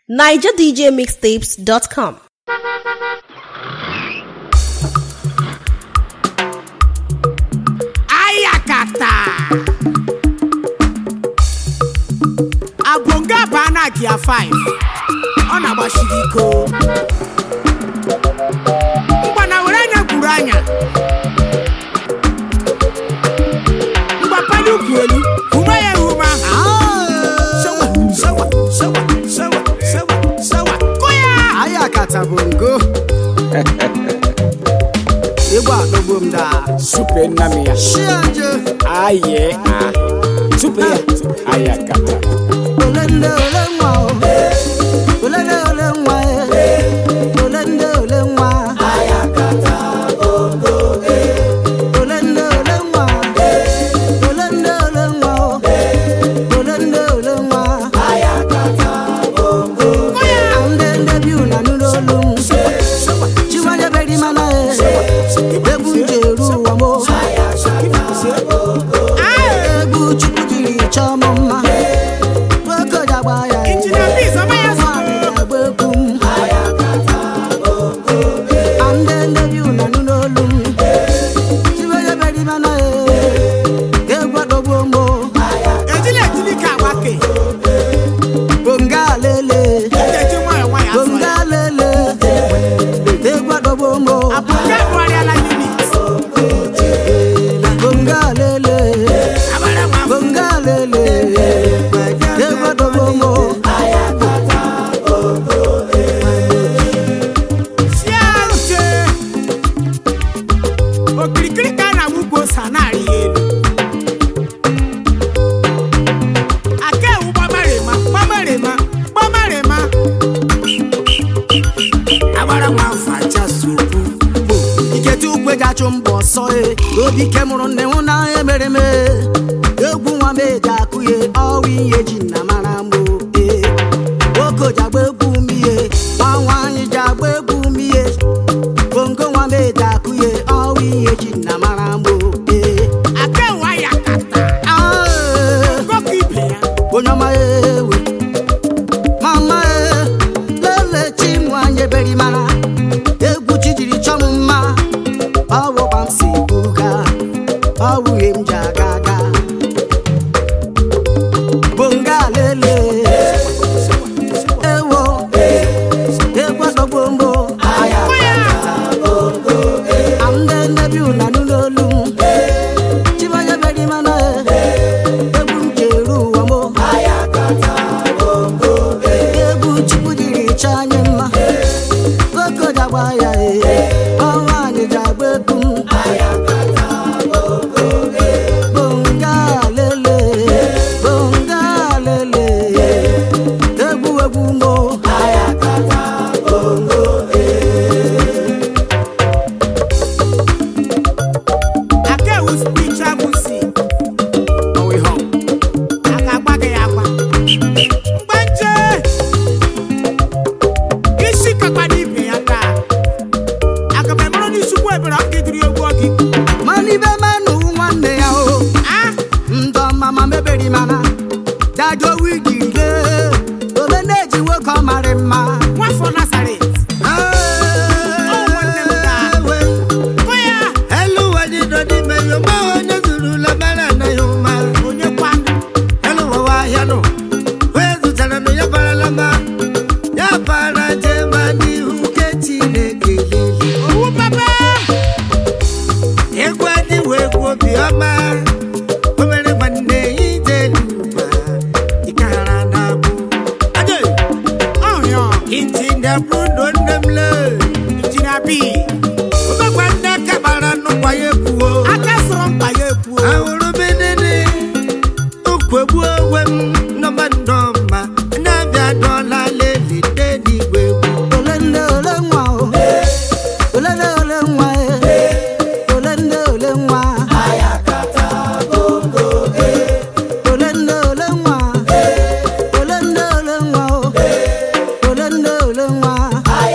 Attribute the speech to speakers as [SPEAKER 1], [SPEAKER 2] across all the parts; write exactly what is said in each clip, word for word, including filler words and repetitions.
[SPEAKER 1] niger d j mixtapes dot com.
[SPEAKER 2] Ayakata Abonga bana kia five Ona bashiriko Mbana uranya kuranya Mbapadu kwelu Umaya uma Sawa, sawa, sawa, sawa, sawa, sawa Koya
[SPEAKER 3] Ayakata bongo Ewa nobumda
[SPEAKER 2] Super namia
[SPEAKER 3] Shanje
[SPEAKER 2] Aye ah Super Ayakata
[SPEAKER 3] Olende olenwa Olende olenwa Olende olenwa Ayakata bongo Olende olenwa Olende olenwa Olende olenwa Ayakata bongo Andende biuna nulolum Chiwanya beri mana Ebunjeru wamo Ebu chukujiri chamoma Wako jabaya
[SPEAKER 2] Injina pisa maya
[SPEAKER 3] Wekum Andende biuna nulolum Chiwanya beri mana Ewa dobombo
[SPEAKER 2] Ejile jilika wake
[SPEAKER 3] Bonga lele
[SPEAKER 2] Eji waya waya
[SPEAKER 3] Bonga lele Ewa dobombo
[SPEAKER 2] Abuja nwari ala unit
[SPEAKER 3] Bonga lele
[SPEAKER 2] Abara ma
[SPEAKER 3] Bonga lele Ewa dobombo
[SPEAKER 2] Siaute Okirikiri kana wugo sanari elu Ake wu bamarema bamarema bamarema Abara ma facha supu
[SPEAKER 3] Iketu ukweja chumbo soe Obi kemuru newu na emereme Egwu nwa meja akuye Owi yeji na marambo Oko jagbe egwu miye Wanwanyi jagbe egwu miye Bongo nwa meja akuye Owi yeji na marambo
[SPEAKER 2] Ake waya kata Goki ibe ya
[SPEAKER 3] Onyama ewe Mama e Lele chimwanye beri mana Egwu chijiri chomuma Awo bamsi buga Awu emja gaga Bonga lele Ewo Ewa dobombo Amde nebi una nulolum Chimanya beri mana Egwu njeru wamo Egwu chukujiri chanyema Koko jabaya e Awani jagbe kum Bonga lele Bonga lele Egwu egwu mo
[SPEAKER 2] Ake wu spiritual music
[SPEAKER 3] Owe home
[SPEAKER 2] Aka gbage ya gba Mgbanje Isi kakpa ni ibe ya taa Aka memoro ni supu ebere ọka idiri egwu ọgị
[SPEAKER 3] Mani be manu nwanne ya o
[SPEAKER 2] Ah
[SPEAKER 3] Ndo mama meberi mana Dajo wigirige Ole neji nwoke ọ mara mma
[SPEAKER 2] Nwafọ Nazaret nwanne m taa. Koya onye kwa Owu papa Ọhịa Injina bi Aka sọrọ mkpa ya ekwuo
[SPEAKER 3] Olende ole nwa o Olende ole nwa e Olende ole nwa Ayakata bongo Olende ole nwa Olende ole nwa o Olende ole nwa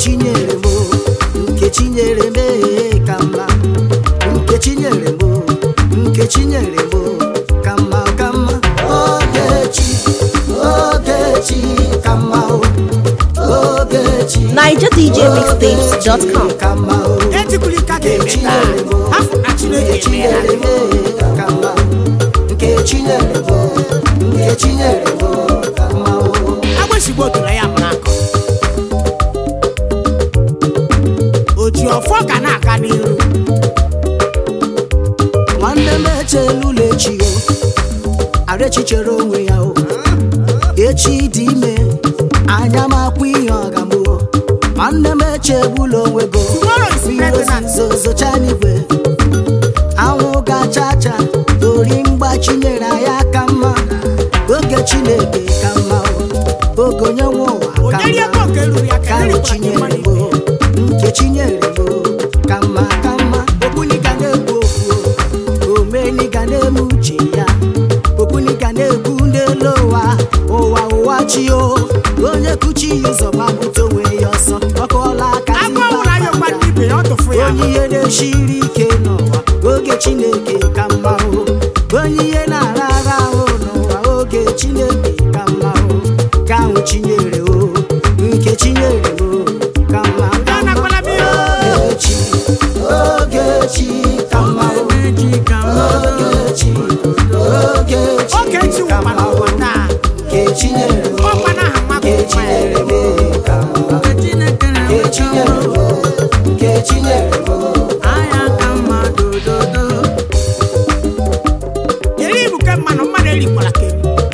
[SPEAKER 3] Nkechi nyere m Nkechi nyere m ka mma Nkechi nyere m Nkechi nyere m ka mma ka mma Ogechi Ogechi ka mma Ogechi
[SPEAKER 1] Niger D J Mixtapes dot com.
[SPEAKER 3] ka mma
[SPEAKER 2] Ejikulika
[SPEAKER 3] Nkechi
[SPEAKER 2] ga-emeta
[SPEAKER 3] nyere m
[SPEAKER 2] afọ na Chineke
[SPEAKER 3] nyere m ka mma Nkechi nyere m Nkechi nyere m ka mma
[SPEAKER 2] agbesigbọ otula ya mụrụ akọ oji ọfọ ga na-aga n'iru
[SPEAKER 3] nwanne m echelula echi o Arechi chere onwe ya o echi dị ime anya m akwa ihe ọgamụ nwanne m echegbula onwe go
[SPEAKER 2] Tomorrow is pregnant.
[SPEAKER 3] zozocha n'igwe anwụ gachacha ori mgbachi nyere ya ka mma oge Chineke ka mma o oge onye nwe ụwa ka
[SPEAKER 2] onyeri ego
[SPEAKER 3] mma
[SPEAKER 2] nke ruru ya ka
[SPEAKER 3] ka
[SPEAKER 2] erikwa
[SPEAKER 3] Nkechi nyere
[SPEAKER 2] mmadụ
[SPEAKER 3] m
[SPEAKER 2] ibe ya.
[SPEAKER 3] Nkechi nyere m ka mma ka mma okwuniga na-ekwu okwu omeniga na-eme uche ya okwuniga na-ekwu n'elu ụwa ụwa ụwa chi o onye kuchi ya ụzọ gbapụta onwe ya ọsọ ọkọọla aka
[SPEAKER 2] agụ ọhụrụ anya gwa ndị ibe ya ọ tụfu ya
[SPEAKER 3] onye ihe na-esiri ike n'ụwa oge Chineke ka mma o onye ihe na-ara ara ahụ n'ụwa oge Chineke ka mma o ka ahụ chinyere o Nkechi nyere o ka mma
[SPEAKER 2] ya nakwala m ihe
[SPEAKER 3] Ogechi Ogechi ka mma o Ogechi Ogechi
[SPEAKER 2] Ogechi
[SPEAKER 3] ka
[SPEAKER 2] nwụkwana
[SPEAKER 3] mma o
[SPEAKER 2] ụwa taa
[SPEAKER 3] Nkechi nyere o
[SPEAKER 2] ọkwana aha mmadụ
[SPEAKER 3] Nkechi
[SPEAKER 2] nwa ya
[SPEAKER 3] nyere m ka mma Nkechi nyere o Nkechi nyere o
[SPEAKER 2] eri ibu ke mmanụ mmadụ erikwala ke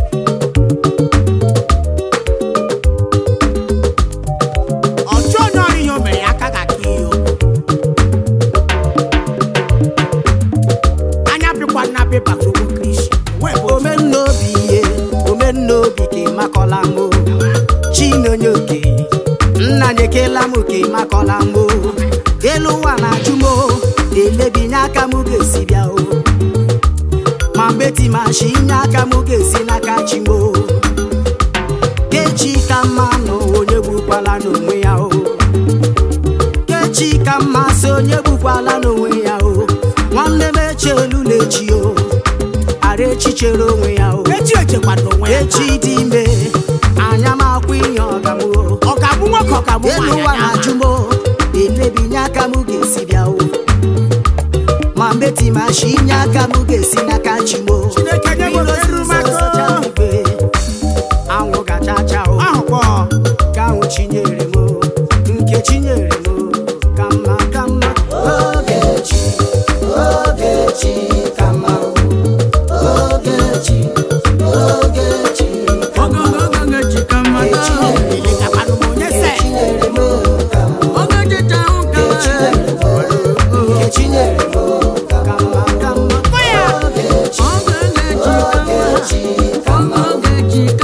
[SPEAKER 2] ọjọ onye ọrụ ihe o mere ya aka ga-aka ihe o anya pịkwa nna pepa ogbo kristi wee bụ
[SPEAKER 3] omennobi ihe omennobi ka ịmakọla mbụ Chinonye oke nna nyekela m ka ịmakọla mbụ elu ụwa na-ajụ m elebinye aka m ga-esi bịa o ma mgbe timashi inye aka m ga-esi n'aka chi m o Kechi ka mma nọ onye gbukwala n'onwe ya o Kechi ka mma so onye gbukwala n'onwe ya o nwanne m echelula echi o Arechi chere onwe ya o
[SPEAKER 2] echi echekwado onwe ya
[SPEAKER 3] echi dị ime anya m akwa ihe ọgamụ
[SPEAKER 2] ọ ga-abụ nwoke ọ ga-abụ
[SPEAKER 3] elu
[SPEAKER 2] nwaanyị
[SPEAKER 3] ụwa
[SPEAKER 2] anya
[SPEAKER 3] na-ajụ m elebinye aka m ga-esi bịa o ma mgbe timashi inye aka m ga-esi n'aka chi m o
[SPEAKER 2] Chineke nye m ohere rumaka.
[SPEAKER 3] Zozocha n'igwe, anwụ gachacha o
[SPEAKER 2] ahụkwa
[SPEAKER 3] ka ahụ chinyere m o Nkechi nyere m o ka mma ka mma Ogechi Ogechi ka mma o Ogechi Ogechi ka mma Nkechi nyere m
[SPEAKER 2] elekakwanụ m onye se
[SPEAKER 3] Nkechi nyere m ka mma Nkechi nyere m Nkechi nyere m ka mma ka mma
[SPEAKER 2] Kwa ya.
[SPEAKER 3] Ogechi Ogechi ka mma Ogechi Ogechi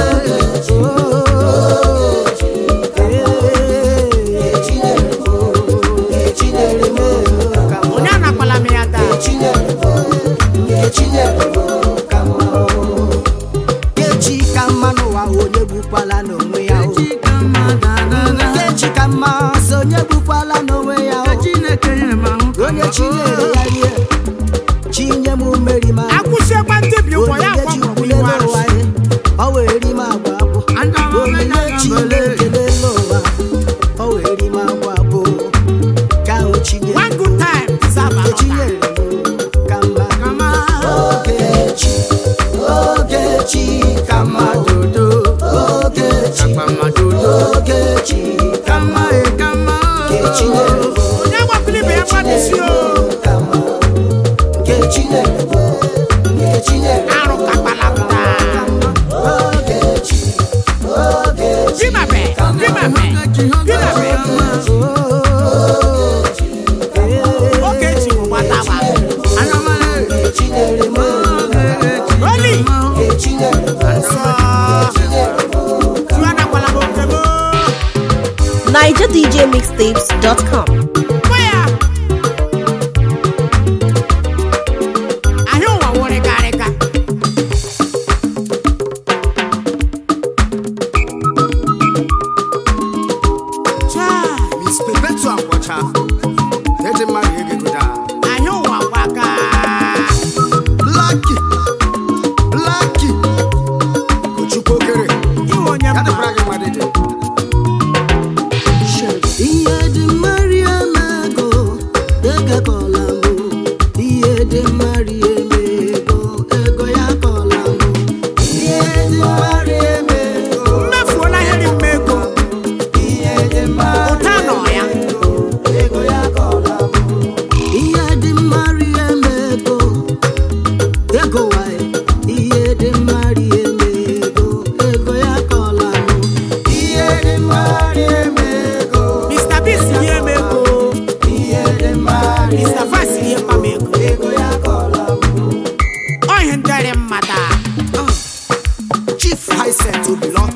[SPEAKER 3] Nkechi nyere m Nkechi nyere m ka mma
[SPEAKER 2] onye anakwala m ya taa
[SPEAKER 3] Nkechi nyere m Nkechi nyere m ka mma Nkechi ka mma n'ụwa onye gbukwala n'onwe ya o Nkechi ka mma so onye gbukwala n'onwe ya o onye chinyere ya rie chinye m mmeri ma
[SPEAKER 2] akwụsiekwa ndị bi ụgwọ ya
[SPEAKER 3] onyinye
[SPEAKER 2] gwọgwụrụ
[SPEAKER 3] chikwule
[SPEAKER 2] iwe
[SPEAKER 3] n'ụwa
[SPEAKER 2] arụsị
[SPEAKER 3] ya ọ wee ri m agwa abụ onyinye chile ekele n'ụwa ọ wee ri m agwa abụ ka ahụ chinyere
[SPEAKER 2] one good time deserve
[SPEAKER 3] Nkechi
[SPEAKER 2] another
[SPEAKER 3] nyere m ka mma Ogechi Ogechi ka mma Ogechi Ogechi ka mma Nkechi nyere m
[SPEAKER 2] onye agbapụrụ ibe ya gbapụsi o
[SPEAKER 3] ka mma Nkechi nyere m Nkechi nyere m
[SPEAKER 2] arụ kakpala pụta
[SPEAKER 3] Ogechi Ogechi
[SPEAKER 2] jimabe jimabe jimabe Ogechi bụ gbatawa
[SPEAKER 3] Nkechi nyere m
[SPEAKER 2] oli
[SPEAKER 3] Nkechi nyere m
[SPEAKER 2] nsọ tiwa nakwala m oke m
[SPEAKER 1] Niger D J Mixtapes dot com.
[SPEAKER 2] Kwa ya. Ahịa ụwa wụrịgarịga Chai.
[SPEAKER 3] betu akwacha ede mari ege goda
[SPEAKER 2] Ahụ ụwa gbaka.
[SPEAKER 3] Lucky Lucky Kuchuko kere
[SPEAKER 2] Iwe onye
[SPEAKER 3] ya de
[SPEAKER 2] mma.
[SPEAKER 3] brage madede
[SPEAKER 4] Iye di Maria Mago, ego kolambo. Iye di Maria Mago, ego ya kolambo. Iye di Maria Mago,
[SPEAKER 2] Mmefuola ihe mmego.
[SPEAKER 4] iye di Maria
[SPEAKER 2] Ụta nọ ya.
[SPEAKER 4] ego ya kolambo. Iye di Maria Mago, ego wae. Iye di Maria Mago, ego ya kolambo. Iye di Maria Mago.
[SPEAKER 2] mister B si ihe mmego. mister Fast ihe mma mmego. Ọ ihe ndịrị mmata.
[SPEAKER 3] Chief Highset Obilo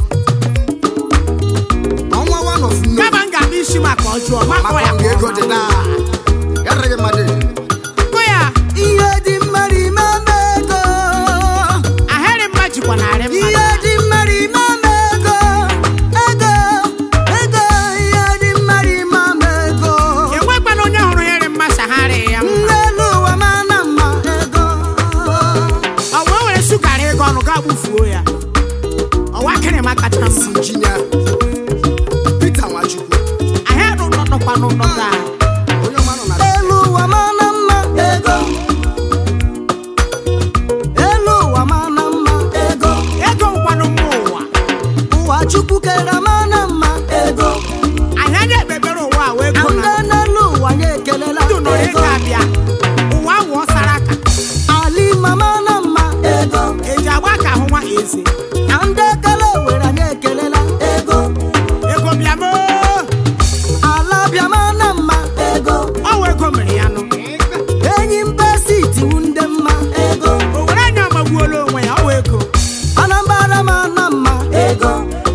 [SPEAKER 3] Onwa one of no
[SPEAKER 2] Kama m ga-abịa isi maka ọjọọ, makọ ya
[SPEAKER 3] Mapanga ego dị na ya rege madede
[SPEAKER 2] kụ ya.
[SPEAKER 4] Iye di mmari mama ego.
[SPEAKER 2] Ahịrị mma jikwa narị mma.
[SPEAKER 4] Iye di mmari mama ego. Ego, ego, iye di mmari mama ego.
[SPEAKER 2] Enwekwana onye hụrụ ihe mma sagharị ya mma.
[SPEAKER 4] N'elu ụwa mana mma ego.
[SPEAKER 2] Ọ wee were sugara ego ọnụ gaa gbufuo ya. Ọwa kịrị ma kacha mma.
[SPEAKER 3] Injinia Peter Nwachukwu
[SPEAKER 2] Ahịa nụ nọ nọkwa n'ụlọ taa.
[SPEAKER 3] onye ọma nọ na
[SPEAKER 4] Elu ụwa mana mma ego. Elu ụwa mana mma ego.
[SPEAKER 2] Ego nkwanụ mma ụwa.
[SPEAKER 4] Ụwa Chukwu kere mana mma ego.
[SPEAKER 2] Ahịa na-ekpebere ụwa a wee gụ na
[SPEAKER 4] Ndị n'elu ụwa ya ekelela
[SPEAKER 2] ndụ nọ ego
[SPEAKER 4] ego.
[SPEAKER 2] abịa. Ụwa wụọ sara aka.
[SPEAKER 4] Ali mama na mma ego.
[SPEAKER 2] Eji agba ka ahụ nwa eze.
[SPEAKER 4] Na ndị ekele were anyị ekelela ego.
[SPEAKER 2] Ego bịa moo.
[SPEAKER 4] Ala bịama na mma ego.
[SPEAKER 2] Ọ wụ ego mere ya nụ.
[SPEAKER 4] Enyi mba siti wu ndị mma ego.
[SPEAKER 2] O were anya ọmagbuola onwe ya, ọ wụ ego.
[SPEAKER 4] Anambra ma na mma ego.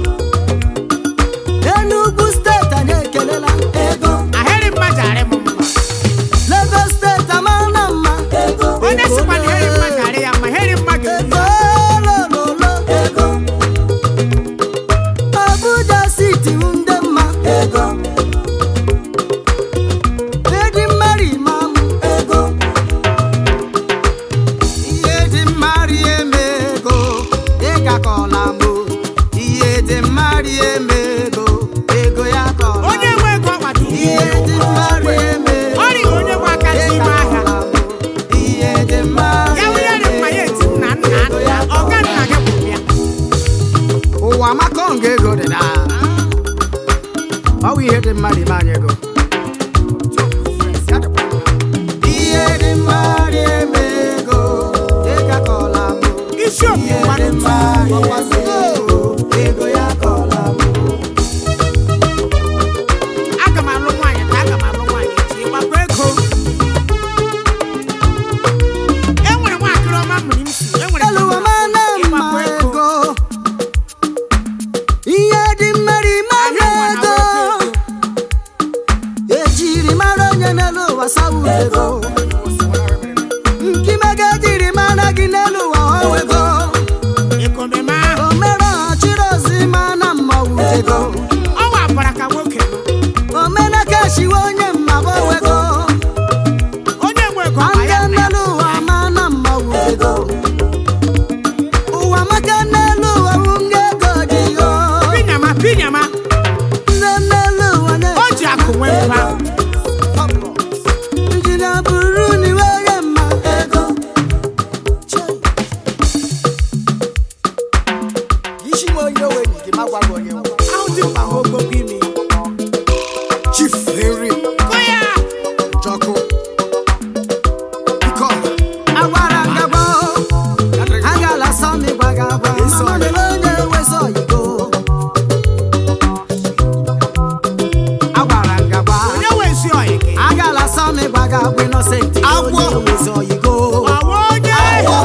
[SPEAKER 4] Enugu steeti anyị ekelela ego.
[SPEAKER 2] Ahịrị mma jarị m mma.
[SPEAKER 4] Lagos steeti ama na mma ego.
[SPEAKER 2] Onye sikwa na iheri mma jarị ya mma, iheri mma ga-eri
[SPEAKER 4] Ego
[SPEAKER 2] ya.
[SPEAKER 4] lololo ego. Abuja siti wu ndị mma ego. Edi mmari imam ego. Ihe dị mmari eme ego. Ịga kọla mbụ. Ihe dị mmari eme ego. Ego ya kọla.
[SPEAKER 2] Onye nwe ego ọkpata
[SPEAKER 4] Ihe dị mmari eme ego.
[SPEAKER 2] Ọ rịghị onye nwe aka n'ime ahịa.
[SPEAKER 4] Ihe dị mmari
[SPEAKER 2] Ya wụnye dị mma ya eti nna nna nna. Ọga nna gị bụ ya.
[SPEAKER 3] ụwa maka nga ego dị na ọ bụ ihe dị mmadụ ime anyị ego
[SPEAKER 4] Ihe dị mmari eme ego. Ịga kọla mbụ.
[SPEAKER 2] Isi okwu
[SPEAKER 4] Ihe dị
[SPEAKER 2] mmadụ
[SPEAKER 4] mmari eme ego. Ego ya kọla mbụ.
[SPEAKER 2] aga m alụ nwaanyị ka aga m alụ nwaanyị echi ịgbakọ ego. E nwere nwaakịrị ọma mmiri m si. E nwere
[SPEAKER 4] Elu ụwa mana mma
[SPEAKER 2] ịgbakọ ego.
[SPEAKER 4] ego. Ihe dị mmari mama
[SPEAKER 2] Ahịa ụwa na
[SPEAKER 4] ego.
[SPEAKER 2] nwoke ego.
[SPEAKER 4] Ejiri mara onye n'elu ụwa sawu ego. Nkimega jiri mara gị n'elu ụwa ọwụ ego.
[SPEAKER 2] Ekomeme ahụ.
[SPEAKER 4] O mere ọchịrị ozi mana mmanwụ ego.
[SPEAKER 2] Ọ wapụra ka nwoke nọ.
[SPEAKER 4] O mena kashiwe onye mmabụ ego.
[SPEAKER 2] Onye nwe ego ma
[SPEAKER 4] Ande
[SPEAKER 2] ya nna ya.
[SPEAKER 4] n'elu ụwa mana mmanwụ ego. Ụwa maka n'elu ụwa nwunye ego dị yo.
[SPEAKER 2] Pinyama pinyama.
[SPEAKER 4] Ndị n'elu ụwa na
[SPEAKER 2] O ji akụ nwee mba.
[SPEAKER 4] Injinia buru n'iwe onye mma ego.
[SPEAKER 3] isi nwe onye owe gị ma gwa gị onye nwe
[SPEAKER 2] Ahụ dị mkpa ha ogbogbo imi.
[SPEAKER 3] Chief Henry
[SPEAKER 2] Kụ ya.
[SPEAKER 3] Jọkụ Iko
[SPEAKER 4] Agwara ngagwa agala sọmi gbagagwa mama mere onye wezọ yigo. Agwara ngagwa
[SPEAKER 2] Onye nwe ezi ọyị gị.
[SPEAKER 4] agala sọmi gbagagwa Innocent
[SPEAKER 3] Agwọ.
[SPEAKER 4] onye wezọ yigo.
[SPEAKER 2] Ọwa onye.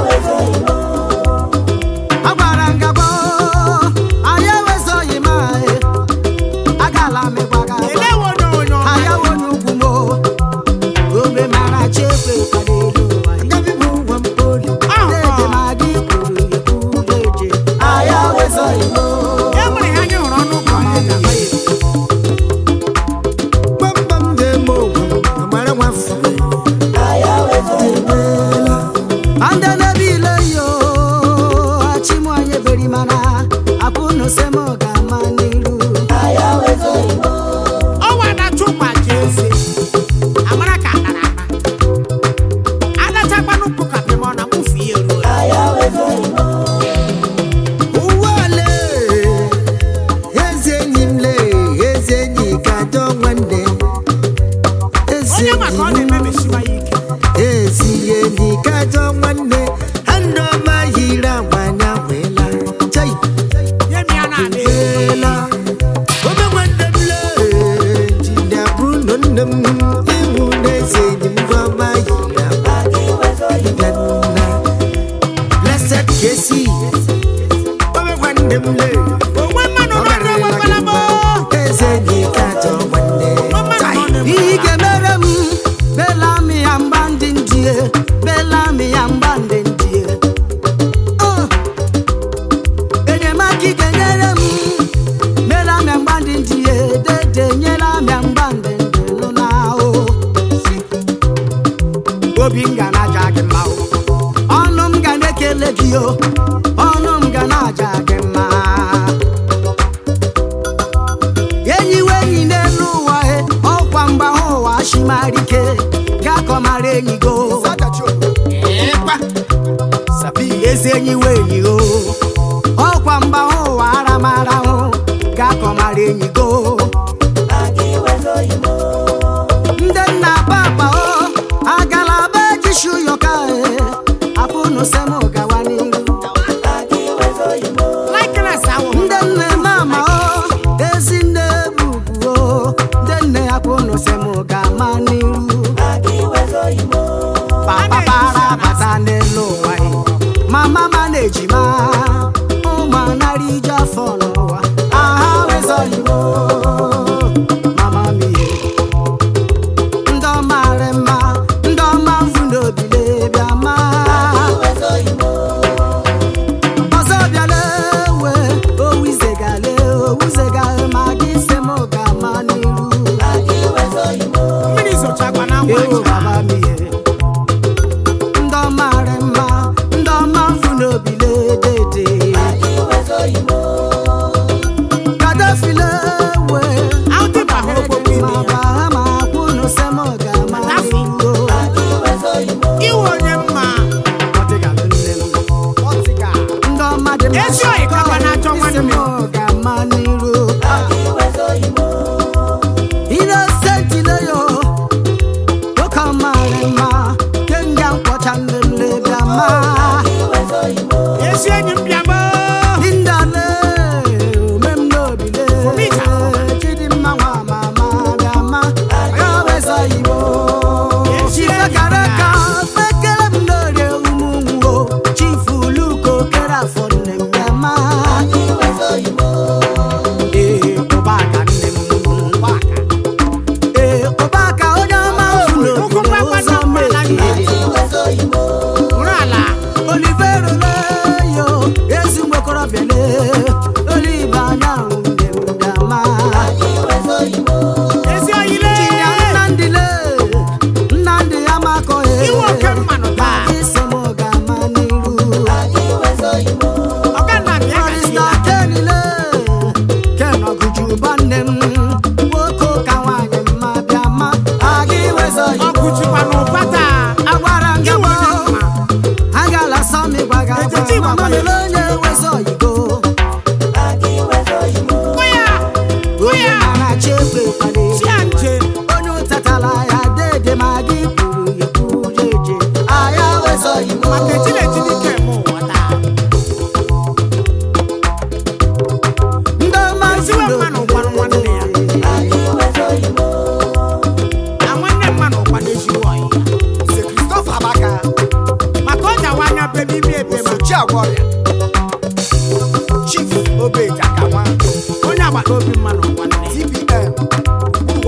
[SPEAKER 4] Agwara ngagwa anyị wezọ yima agala mi gbagagwa
[SPEAKER 2] Elewo onye onye ọma.
[SPEAKER 4] aya wonu ugwu mo. Obe mara chekwe kadelu wa ngabi bụ ụwa mpoli. Dede ma gị kwuru ekwu leje aya wezọ yigo.
[SPEAKER 2] E nwere ihe anyị hụrụ ọnụ ụkọ n'ọga.
[SPEAKER 3] marike gakọmara enyi go ezi enyi wenyi o ọkwa mba ụwa aramara hụ gakọmara enyi go ndị nna papa o agala be jishu yoka apụnụ semo gawa n'iru ndị nne mama o ezi nne bubu o ndị nne apụnụ semo gama n'iru papa para bata n'elu ụwa mama manejima ụmụ narị ije afọ n'ụwa aha wezoyibo mama mie ndị ọmara mma ndị ọma mfu n'obile bịa ma ọzọ bịala ewe owuzegale owuzegale ma gị se m ga-ama n'iru ewu baba mie ndị ọmara mma ndị ọma mfu n'obile dede kadafile we ma bahama kwunu se m ga-ama n'iru
[SPEAKER 2] iwe onye mma
[SPEAKER 3] ọdịgalụ nne m ndị ọma dị mma
[SPEAKER 2] ezi oyi kaba na-achọ nwanne m
[SPEAKER 3] ga-ama n'iru inosentileyo oke ọmara mma kenga nkwọcha nlele bịa ma
[SPEAKER 2] ezi enyi m bịaba
[SPEAKER 3] indale omem n'obile chidimma nwa mama bịa ma ya weza igbo chifekara ka fekere m n'orie ụmụnwo chifu luko kere afọ nne m bịa ma ee ụbaka nne m ee ụbaka onye ọma mfu n'obile ụzọ mmehie
[SPEAKER 2] ụrụ ala
[SPEAKER 3] Olivero leyo ezi nwekorobịa le olive anyanwụ nne m bịama
[SPEAKER 2] ezi oyile
[SPEAKER 3] chinya Nnamdị le Nnamdị amakọghị
[SPEAKER 2] iwe oke mmanụ taa
[SPEAKER 3] isi m ga-ama n'iru
[SPEAKER 2] ọga nna m ya
[SPEAKER 3] Barrister
[SPEAKER 2] gasịla
[SPEAKER 3] Ken le Ken Ọgụjuba nne m nwoke ụka nwaanyị mma bịama aga iwezo
[SPEAKER 2] ọ
[SPEAKER 3] Igbo
[SPEAKER 2] kụchikwa n'ụba taa
[SPEAKER 3] agwara
[SPEAKER 2] iwe
[SPEAKER 3] ngaba
[SPEAKER 2] onye mma
[SPEAKER 3] agala sami gbaga
[SPEAKER 2] Ejechi
[SPEAKER 3] mama
[SPEAKER 2] gbagba
[SPEAKER 3] lele onye wezo Igbo
[SPEAKER 2] kụ ya kụ
[SPEAKER 3] onye
[SPEAKER 2] ya
[SPEAKER 3] na-achị ekwe kwade
[SPEAKER 2] chia nche
[SPEAKER 3] onye ụtatala ya dede ma gị kwuru ya kwuru eje aya wezo Igbo
[SPEAKER 2] maka echinechi n'ike eme ụwa taa
[SPEAKER 3] ndị ọma
[SPEAKER 2] Eziwe mmanụ gwanụ nwanne ya. na nwanne mmanụ ụkwa n'ezigbo ọyị maka ọ dawa anya bebe ime ebe ma onye agbata obi mmanụ nwanne ya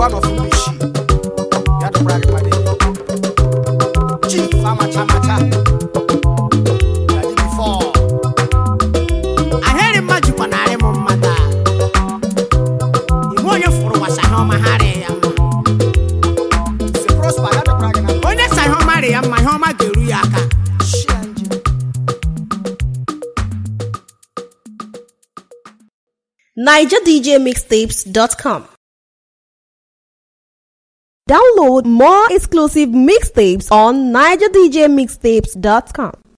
[SPEAKER 2] ahịrị mma jikwa narị m mma taa ime onye fụrụ wasa ihe ọma ha rịa ya mma onye sa ihe ọma rịa ya mma ihe ọma ga-eru ya aka
[SPEAKER 1] niger d j mixtapes dot com. Download more exclusive mixtapes on niger d j mixtapes dot com.